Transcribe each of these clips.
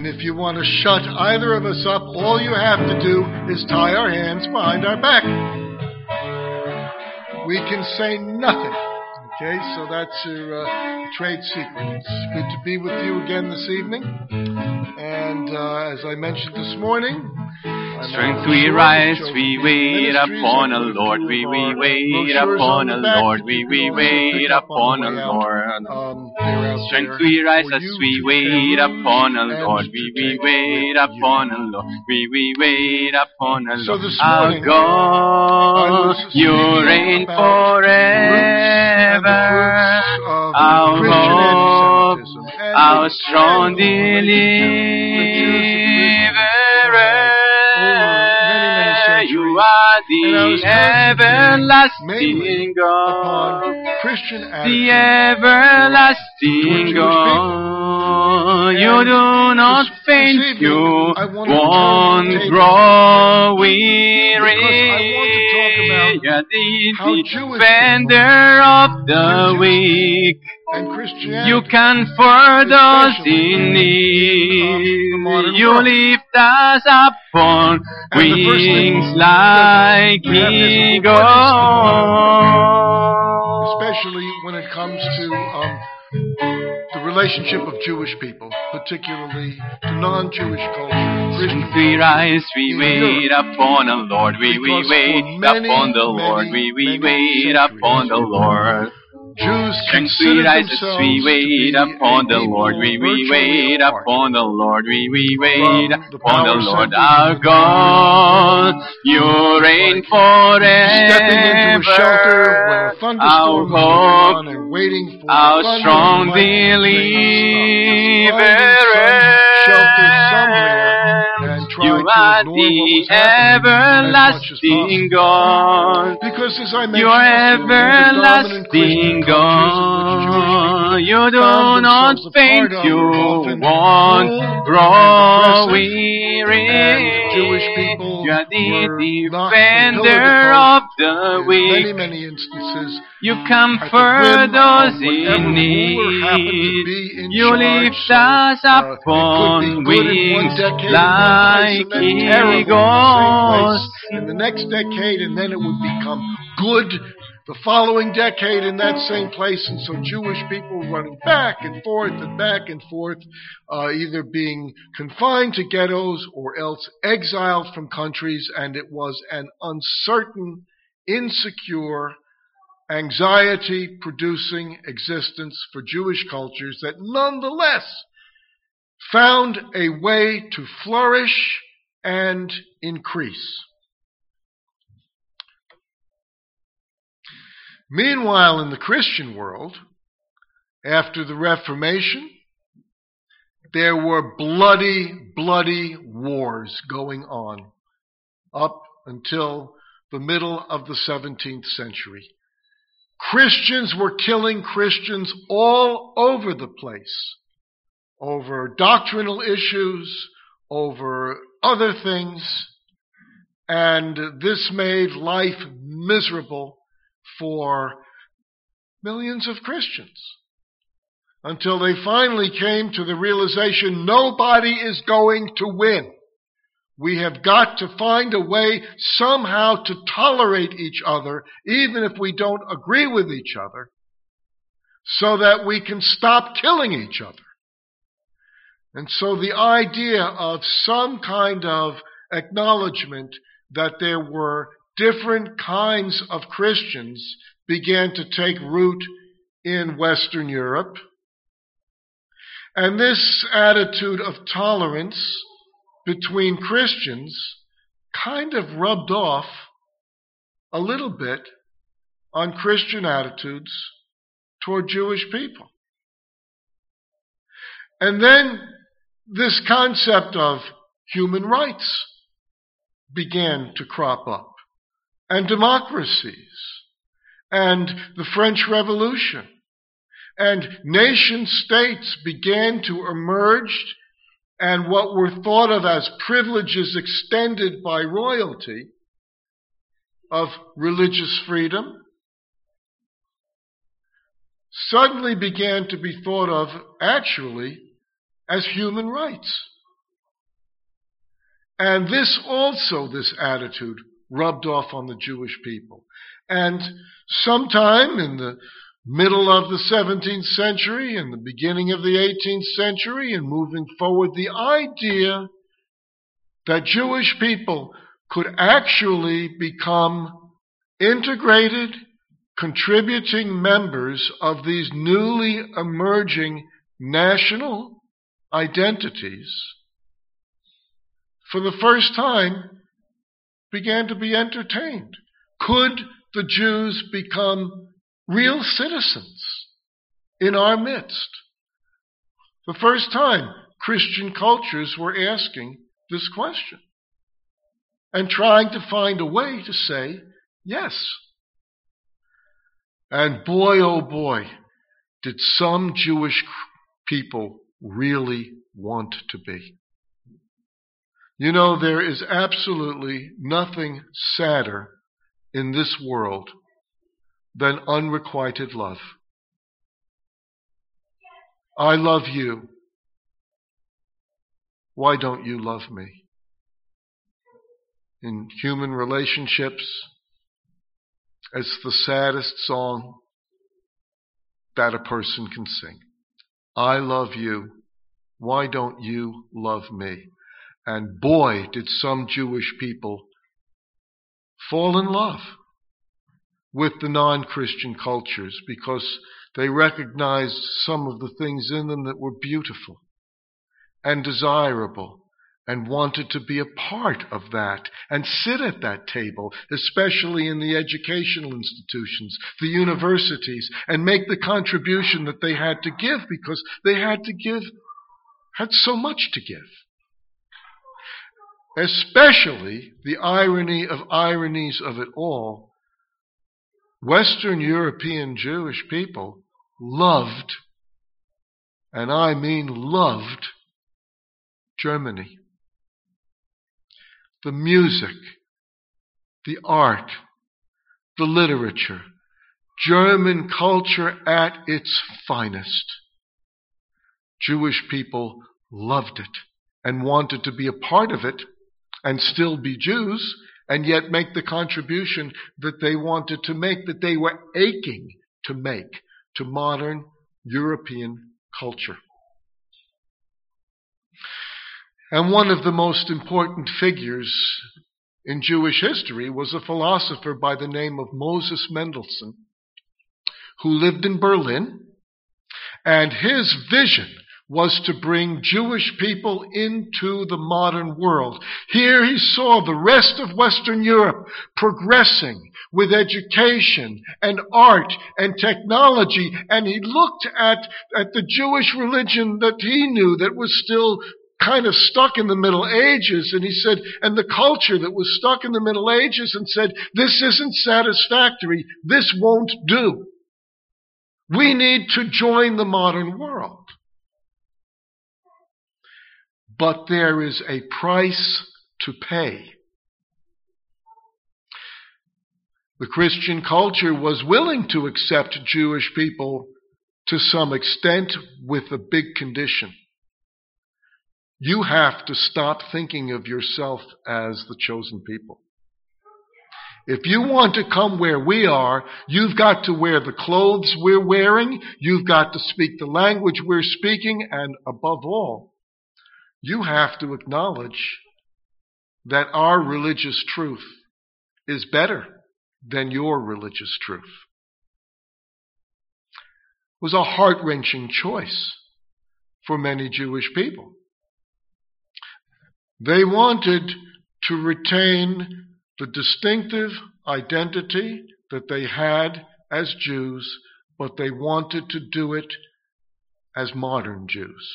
And if you want to shut either of us up, all you have to do is tie our hands behind our back. We can say nothing. Okay, so that's your trade secret. It's good to be with you again this evening. And as I mentioned this morning, strength we rise, we wait upon the Lord, we wait upon the Lord, we wait upon the Lord. Strength we rise as we wait upon the Lord, we wait upon the Lord, we wait upon the Lord. Our God, you reign forever, our hope, our strong deliverer. You are the everlasting God, the everlasting God. You do not faint, you won't grow weary. You're the defender of the weak. You comfort those in need. You lift us up on wings like eagles. Especially when it comes to the relationship of Jewish people, particularly to non-Jewish culture. Christian we rise, we wait upon the Lord. We wait upon the Lord. We wait upon the Lord. Jews strength we rise as we wait upon the Lord. We wait upon the Lord. We wait upon the Lord our God. You reign forever. Our hope, our strong deliverer. You are the everlasting God. You are everlasting God. You do not faint. You won't grow weary. You are the defender of the weak. Many instances. You comfort those in need. You lift us up on wings like eagles. In the next decade, and then it would become good the following decade in that same place. And so Jewish people running back and forth, either being confined to ghettos or else exiled from countries. And it was an uncertain, insecure, anxiety-producing existence for Jewish cultures that nonetheless found a way to flourish and increase. Meanwhile, in the Christian world, after the Reformation, there were bloody wars going on up until the middle of the 17th century. Christians were killing Christians all over the place, over doctrinal issues, over other things, and this made life miserable for millions of Christians until they finally came to the realization nobody is going to win. We have got to find a way somehow to tolerate each other, even if we don't agree with each other, so that we can stop killing each other. And so the idea of some kind of acknowledgement that there were different kinds of Christians began to take root in Western Europe. And this attitude of tolerance between Christians kind of rubbed off a little bit on Christian attitudes toward Jewish people. And then this concept of human rights began to crop up, and democracies, and the French Revolution, and nation states began to emerge, and what were thought of as privileges extended by royalty of religious freedom suddenly began to be thought of actually as human rights. And this attitude rubbed off on the Jewish people. And sometime in the middle of the 17th century and the beginning of the 18th century and moving forward, the idea that Jewish people could actually become integrated, contributing members of these newly emerging national identities, for the first time began to be entertained. Could the Jews become real citizens in our midst? The first time Christian cultures were asking this question and trying to find a way to say yes. And boy, oh boy, did some Jewish people really want to be. You know, there is absolutely nothing sadder in this world than unrequited love. I love you. Why don't you love me? In human relationships, it's the saddest song that a person can sing. I love you. Why don't you love me? And boy, did some Jewish people fall in love with the non-Christian cultures because they recognized some of the things in them that were beautiful and desirable and wanted to be a part of that and sit at that table, especially in the educational institutions, the universities, and make the contribution that they had to give because they had so much to give. Especially the irony of ironies of it all, Western European Jewish people loved, and I mean loved, Germany. The music, the art, the literature, German culture at its finest. Jewish people loved it and wanted to be a part of it and still be Jews and yet make the contribution that they wanted to make, that they were aching to make to modern European culture. And one of the most important figures in Jewish history was a philosopher by the name of Moses Mendelssohn, who lived in Berlin, and his vision was to bring Jewish people into the modern world. Here he saw the rest of Western Europe progressing with education and art and technology, and he looked at the Jewish religion that he knew that was still kind of stuck in the Middle Ages, and he said, and the culture that was stuck in the Middle Ages, and said, this isn't satisfactory, this won't do. We need to join the modern world. But there is a price to pay. The Christian culture was willing to accept Jewish people to some extent with a big condition. You have to stop thinking of yourself as the chosen people. If you want to come where we are, you've got to wear the clothes we're wearing, you've got to speak the language we're speaking, and above all, you have to acknowledge that our religious truth is better than your religious truth. It was a heart-wrenching choice for many Jewish people. They wanted to retain the distinctive identity that they had as Jews, but they wanted to do it as modern Jews.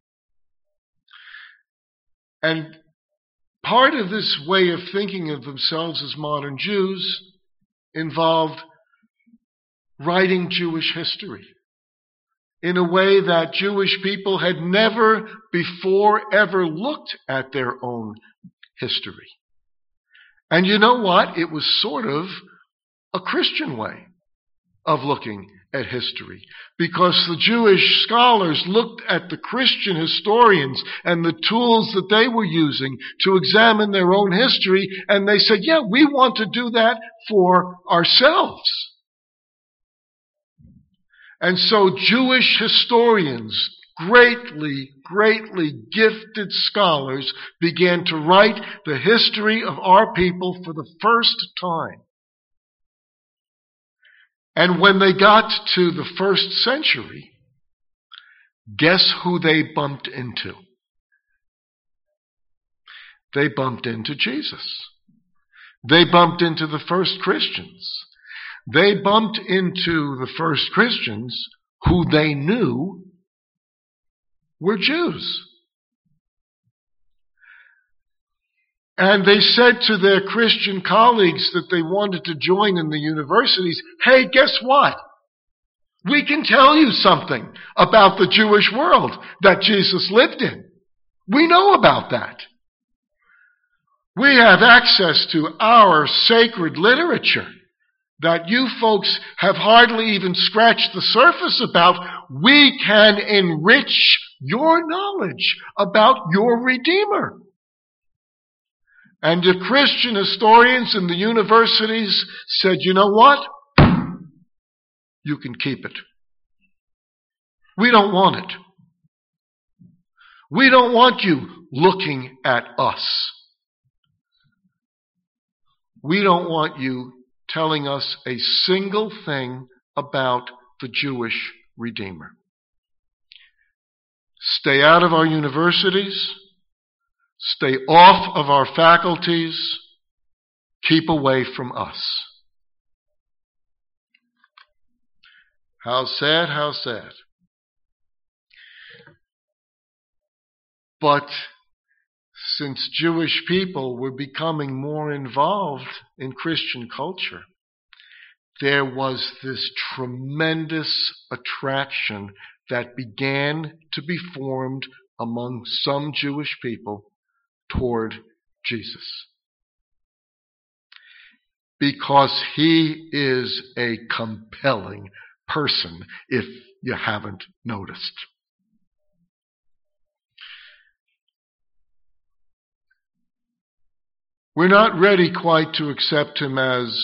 And part of this way of thinking of themselves as modern Jews involved writing Jewish history in a way that Jewish people had never before ever looked at their own history. And you know what? It was sort of a Christian way of looking at history, because the Jewish scholars looked at the Christian historians and the tools that they were using to examine their own history, and they said, yeah, we want to do that for ourselves. And so Jewish historians, greatly gifted scholars, began to write the history of our people for the first time. And when they got to the 1st century, guess who they bumped into? They bumped into Jesus. They bumped into the first Christians. They bumped into the first Christians who they knew were Jews. And they said to their Christian colleagues that they wanted to join in the universities, hey, guess what? We can tell you something about the Jewish world that Jesus lived in. We know about that. We have access to our sacred literature that you folks have hardly even scratched the surface about. We can enrich your knowledge about your Redeemer. And the Christian historians in the universities said, you know what? You can keep it. We don't want it. We don't want you looking at us. We don't want you telling us a single thing about the Jewish Redeemer. Stay out of our universities. Stay off of our faculties. Keep away from us. How sad, how sad. But since Jewish people were becoming more involved in Christian culture, there was this tremendous attraction that began to be formed among some Jewish people toward Jesus. Because he is a compelling person, if you haven't noticed. We're not ready quite to accept him as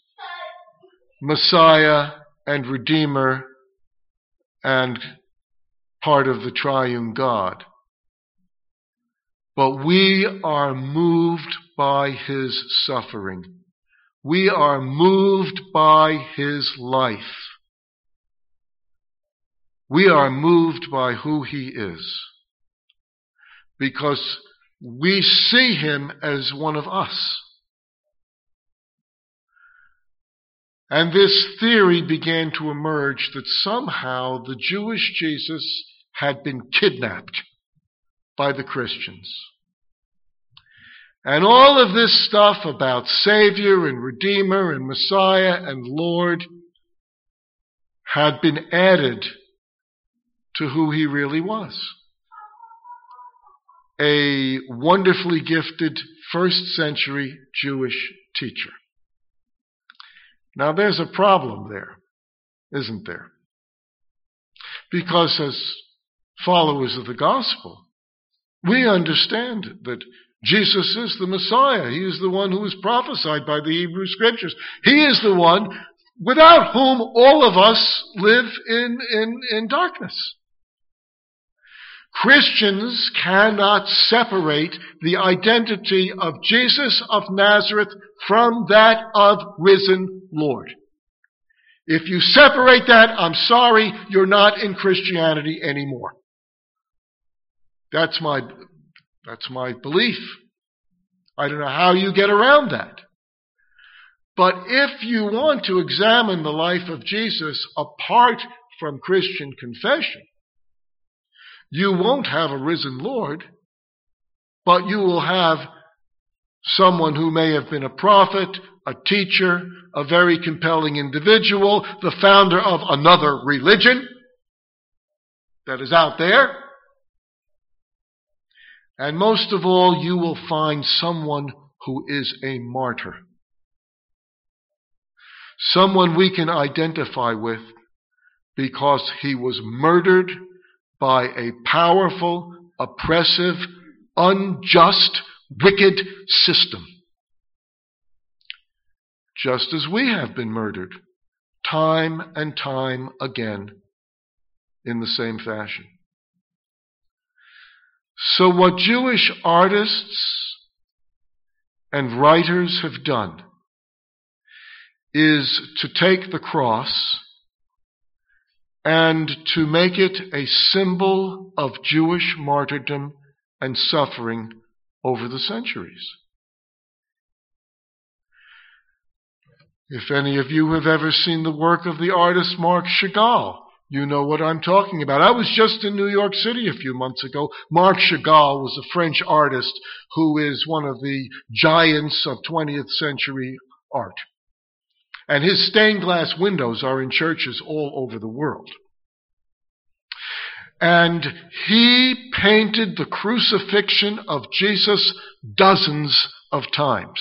Messiah and Redeemer and part of the triune God. But we are moved by his suffering. We are moved by his life. We are moved by who he is. Because we see him as one of us. And this theory began to emerge that somehow the Jewish Jesus had been kidnapped by the Christians. And all of this stuff about Savior and Redeemer and Messiah and Lord had been added to who he really was. A wonderfully gifted 1st century Jewish teacher. Now there's a problem there, isn't there? Because as followers of the gospel, we understand that Jesus is the Messiah. He is the one who was prophesied by the Hebrew Scriptures. He is the one without whom all of us live in darkness. Christians cannot separate the identity of Jesus of Nazareth from that of risen Lord. If you separate that, I'm sorry, you're not in Christianity anymore. That's my belief. I don't know how you get around that. But if you want to examine the life of Jesus apart from Christian confession, you won't have a risen Lord, but you will have someone who may have been a prophet, a teacher, a very compelling individual, the founder of another religion that is out there. And most of all, you will find someone who is a martyr. Someone we can identify with because he was murdered by a powerful, oppressive, unjust, wicked system. Just as we have been murdered time and time again in the same fashion. So what Jewish artists and writers have done is to take the cross and to make it a symbol of Jewish martyrdom and suffering over the centuries. If any of you have ever seen the work of the artist Marc Chagall, you know what I'm talking about. I was just in New York City a few months ago. Marc Chagall was a French artist who is one of the giants of 20th century art. And his stained glass windows are in churches all over the world. And he painted the crucifixion of Jesus dozens of times.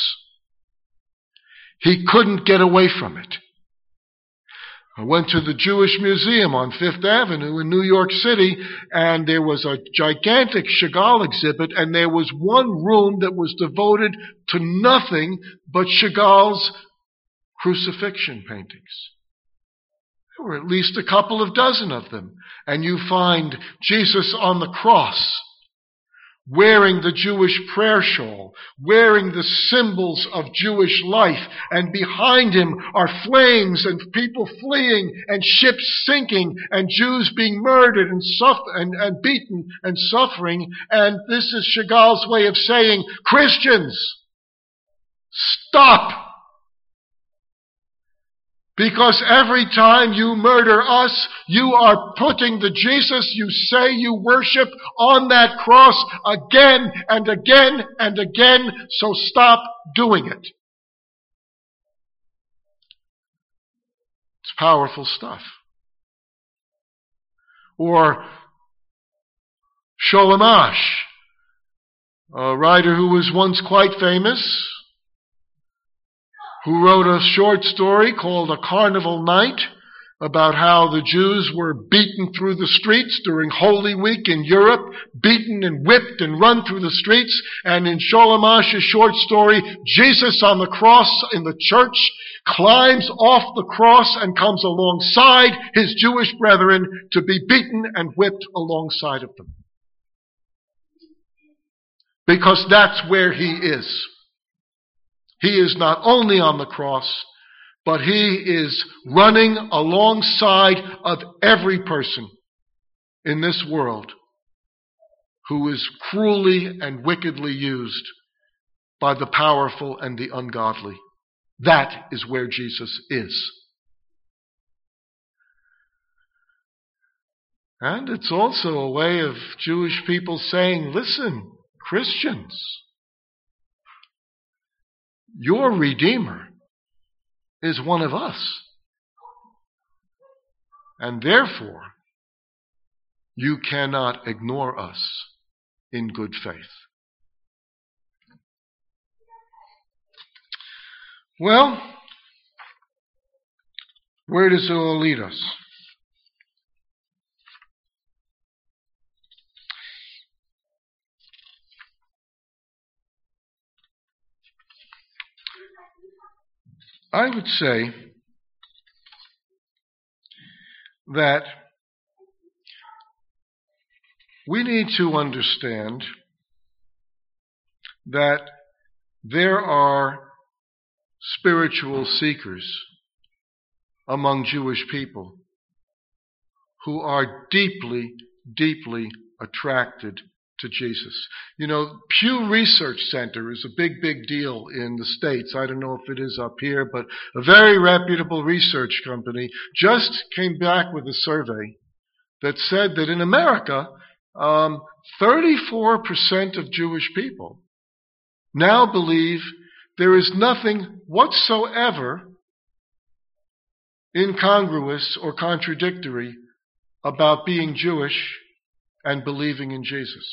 He couldn't get away from it. I went to the Jewish Museum on Fifth Avenue in New York City, and there was a gigantic Chagall exhibit, and there was one room that was devoted to nothing but Chagall's crucifixion paintings. There were at least a couple of dozen of them. And you find Jesus on the cross, wearing the Jewish prayer shawl, wearing the symbols of Jewish life, and behind him are flames and people fleeing and ships sinking and Jews being murdered and beaten and suffering. And this is Chagall's way of saying, Christians, stop! Because every time you murder us, you are putting the Jesus you say you worship on that cross again and again and again, so stop doing it. It's powerful stuff. Or Sholem Asch, a writer who was once quite famous, who wrote a short story called A Carnival Night about how the Jews were beaten through the streets during Holy Week in Europe, beaten and whipped and run through the streets. And in Sholem Asch's short story, Jesus on the cross in the church climbs off the cross and comes alongside his Jewish brethren to be beaten and whipped alongside of them. Because that's where he is. He is not only on the cross, but he is running alongside of every person in this world who is cruelly and wickedly used by the powerful and the ungodly. That is where Jesus is. And it's also a way of Jewish people saying, listen, Christians, your Redeemer is one of us. And therefore, you cannot ignore us in good faith. Well, where does it all lead us? I would say that we need to understand that there are spiritual seekers among Jewish people who are deeply, deeply attracted to Jesus. You know, Pew Research Center is a big, big deal in the States. I don't know if it is up here, but a very reputable research company just came back with a survey that said that in America, 34% of Jewish people now believe there is nothing whatsoever incongruous or contradictory about being Jewish and believing in Jesus.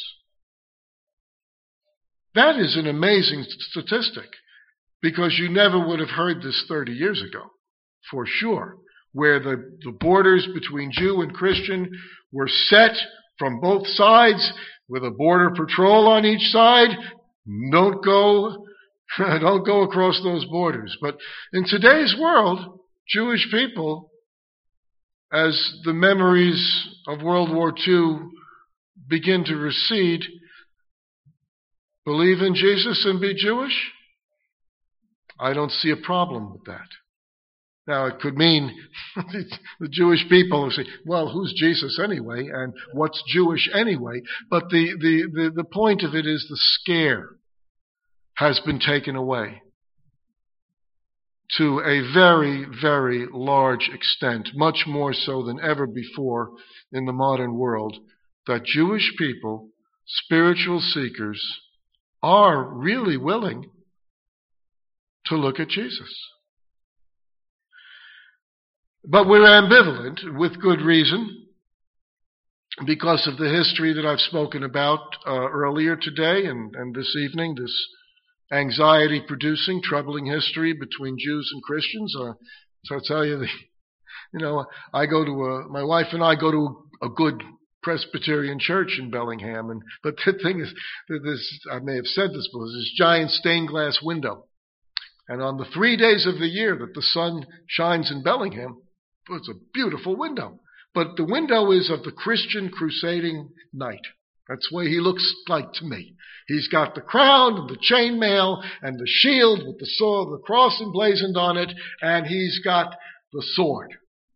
That is an amazing statistic, because you never would have heard this 30 years ago, for sure. where the borders between Jew and Christian were set from both sides with a border patrol on each side. Don't go across those borders. But in today's world, Jewish people, as the memories of World War II begin to recede, believe in Jesus and be Jewish? I don't see a problem with that. Now, it could mean the Jewish people who say, well, who's Jesus anyway, and what's Jewish anyway? But the point of it is the scare has been taken away to a very, very large extent, much more so than ever before in the modern world, that Jewish people, spiritual seekers, are really willing to look at Jesus. But we're ambivalent, with good reason, because of the history that I've spoken about earlier today and this evening, this anxiety-producing, troubling history between Jews and Christians. So I'll tell you, my wife and I go to a good Presbyterian church in Bellingham, but the thing is, I may have said this before, this giant stained glass window. And on the 3 days of the year that the sun shines in Bellingham, it's a beautiful window. But the window is of the Christian crusading knight. That's the way he looks like to me. He's got the crown and the chainmail and the shield with the sword, the cross emblazoned on it, and he's got the sword.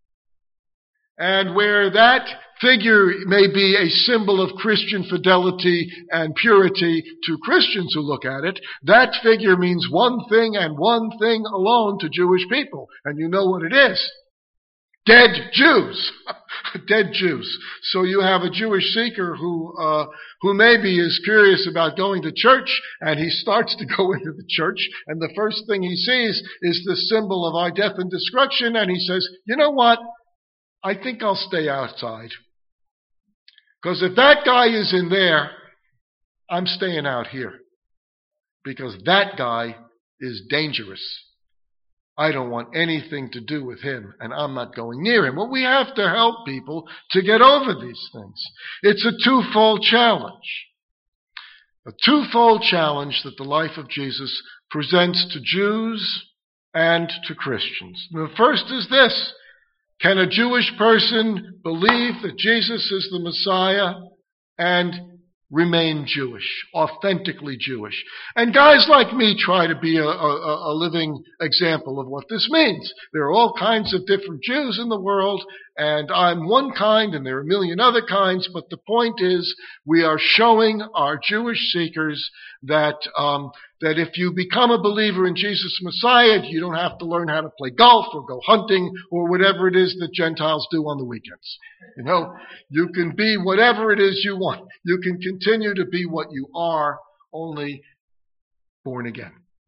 And where that figure may be a symbol of Christian fidelity and purity to Christians who look at it, that figure means one thing and one thing alone to Jewish people. And you know what it is. Dead Jews. Dead Jews. So you have a Jewish seeker who maybe is curious about going to church, and he starts to go into the church, and the first thing he sees is the symbol of our death and destruction, and he says, you know what? I think I'll stay outside. Because if that guy is in there, I'm staying out here. Because that guy is dangerous. I don't want anything to do with him, and I'm not going near him. Well, we have to help people to get over these things. It's a twofold challenge. A twofold challenge that the life of Jesus presents to Jews and to Christians. The first is this. Can a Jewish person believe that Jesus is the Messiah and remain Jewish, authentically Jewish? And guys like me try to be a living example of what this means. There are all kinds of different Jews in the world, and I'm one kind and there are a million other kinds, but the point is we are showing our Jewish seekers that if you become a believer in Jesus Messiah, you don't have to learn how to play golf or go hunting or whatever it is that Gentiles do on the weekends. You can be whatever it is you want. You can continue to be what you are, only born again.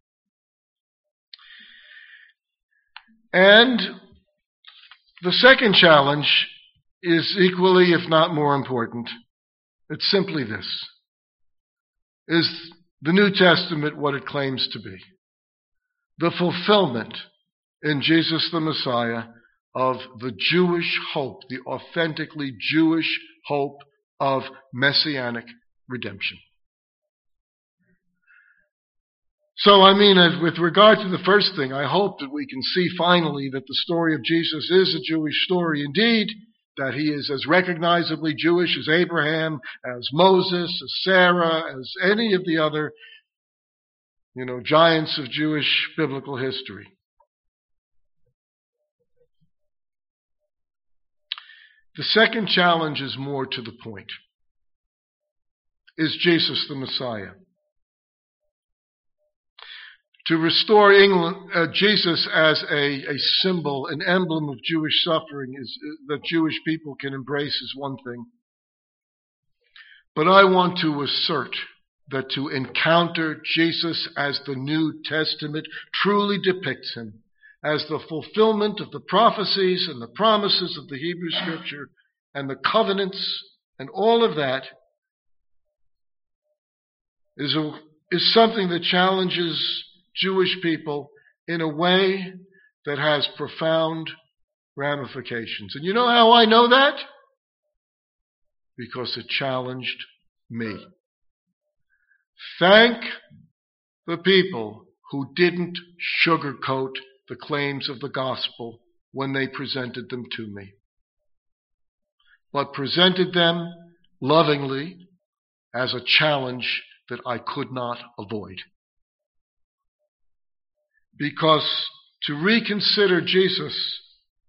And the second challenge is equally, if not more important. It's simply this. Is the New Testament what it claims to be? The fulfillment in Jesus the Messiah of the Jewish hope, the authentically Jewish hope of messianic redemption. So, with regard to the first thing, I hope that we can see finally that the story of Jesus is a Jewish story indeed, that he is as recognizably Jewish as Abraham, as Moses, as Sarah, as any of the other, giants of Jewish biblical history. The second challenge is more to the point. Is Jesus the Messiah? To restore Jesus as a symbol, an emblem of Jewish suffering that Jewish people can embrace is one thing. But I want to assert that to encounter Jesus as the New Testament truly depicts him as the fulfillment of the prophecies and the promises of the Hebrew Scripture and the covenants and all of that is something that challenges Jewish people in a way that has profound ramifications. And you know how I know that? Because it challenged me. Thank the people who didn't sugarcoat the claims of the gospel when they presented them to me, but presented them lovingly as a challenge that I could not avoid. Because to reconsider Jesus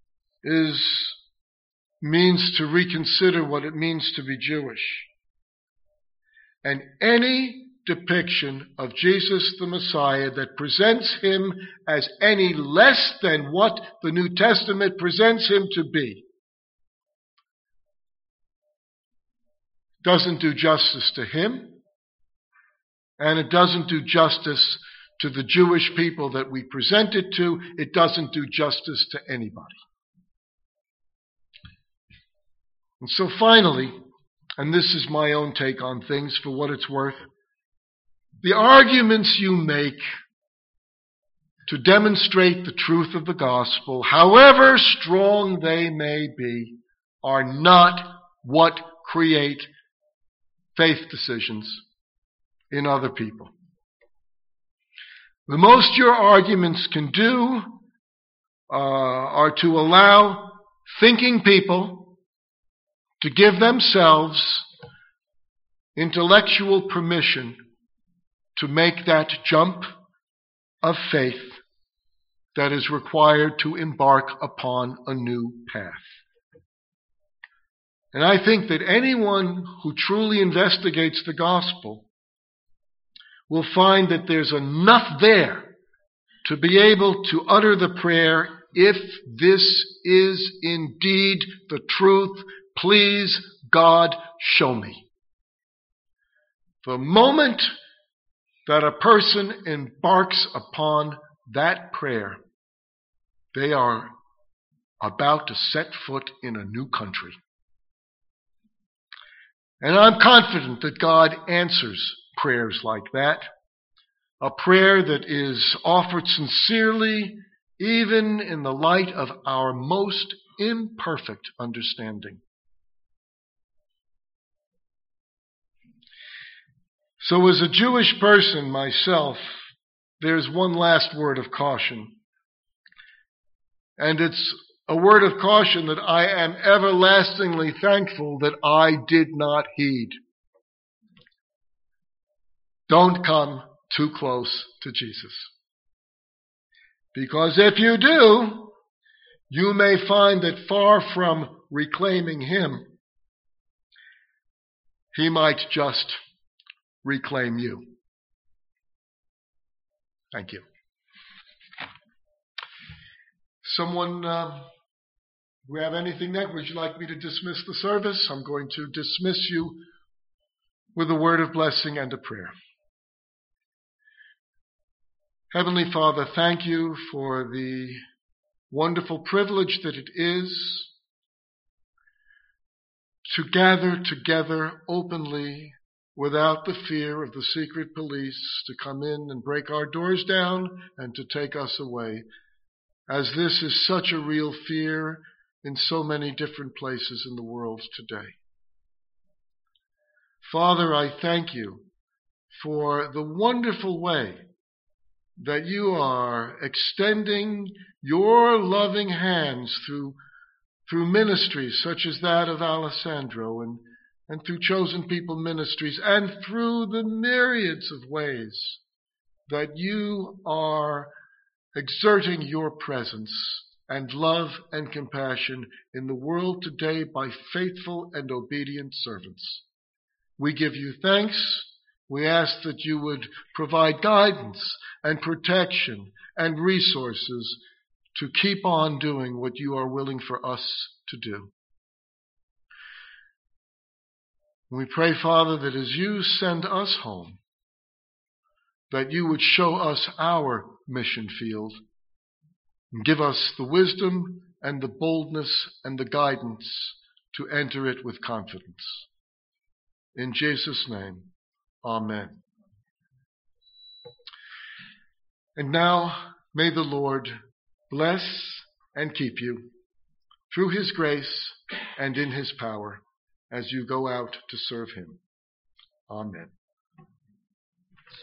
means to reconsider what it means to be Jewish. And any depiction of Jesus the Messiah that presents him as any less than what the New Testament presents him to be doesn't do justice to him, and it doesn't do justice to the Jewish people that we present it to. It doesn't do justice to anybody. And so finally, and this is my own take on things for what it's worth, the arguments you make to demonstrate the truth of the gospel, however strong they may be, are not what create faith decisions in other people. The most your arguments can do are to allow thinking people to give themselves intellectual permission to make that jump of faith that is required to embark upon a new path. And I think that anyone who truly investigates the gospel will find that there's enough there to be able to utter the prayer, if this is indeed the truth, please, God, show me. The moment that a person embarks upon that prayer, they are about to set foot in a new country. And I'm confident that God answers prayers like that, a prayer that is offered sincerely, even in the light of our most imperfect understanding. So as a Jewish person myself, there's one last word of caution. And it's a word of caution that I am everlastingly thankful that I did not heed. Don't come too close to Jesus. Because if you do, you may find that far from reclaiming him, he might just reclaim you. Thank you. Someone, we have anything next? Would you like me to dismiss the service? I'm going to dismiss you with a word of blessing and a prayer. Heavenly Father, thank you for the wonderful privilege that it is to gather together openly without the fear of the secret police to come in and break our doors down and to take us away, as this is such a real fear in so many different places in the world today. Father, I thank you for the wonderful way that you are extending your loving hands through ministries such as that of Alessandro and through Chosen People Ministries, and through the myriads of ways that you are exerting your presence and love and compassion in the world today by faithful and obedient servants. We give you thanks. We ask that you would provide guidance and protection and resources to keep on doing what you are willing for us to do. We pray, Father, that as you send us home, that you would show us our mission field and give us the wisdom and the boldness and the guidance to enter it with confidence. In Jesus' name, amen. And now, may the Lord bless and keep you. through His grace and in His power as you go out to serve Him. Amen.